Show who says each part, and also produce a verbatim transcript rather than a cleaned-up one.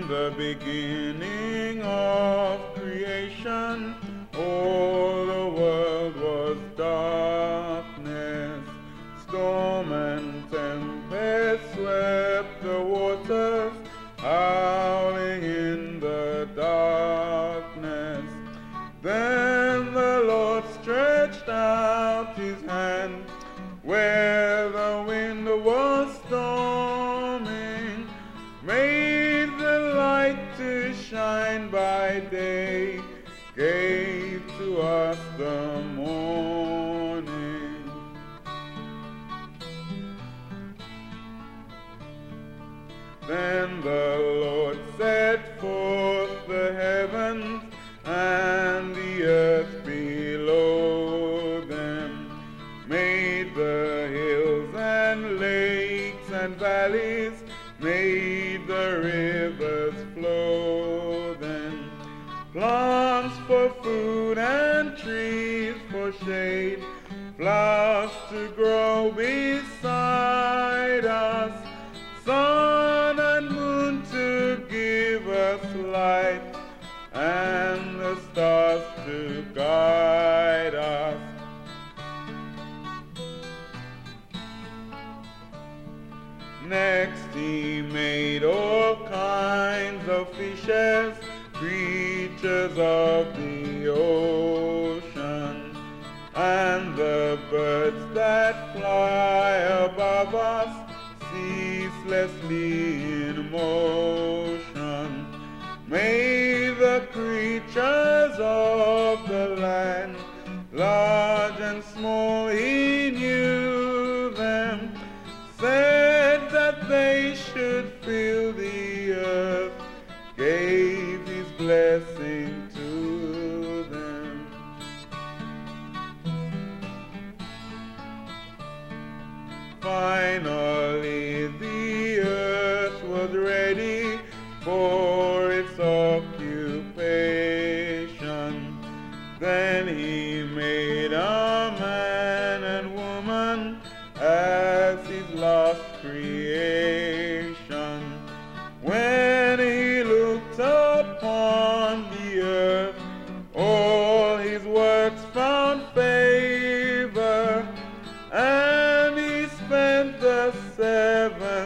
Speaker 1: the beginning of creation, all the world was darkness. Storm and tempest swept the waters, howling in the darkness. Then the Lord stretched out his hand where the wind was storming, made the light to shine by day, gave to us the morning. Then the Lord set forth the heavens and the earth below them, made the hills and lakes and valleys, made the rivers flow them, plants for food and trees for shade, flowers to grow beside us, sun and moon to give us light, and the stars to guide us. Next he made all kinds of fishes, creatures of the ocean, and the birds that fly above us, ceaselessly in motion. Made the creatures of the land, large and small he knew them, said that they should fill the earth, gave his blessing to them. Finally the earth was ready for its occupation. Then he made a man and woman as his last creation. When he looked upon the earth, all his works found favor, and he spent the seventh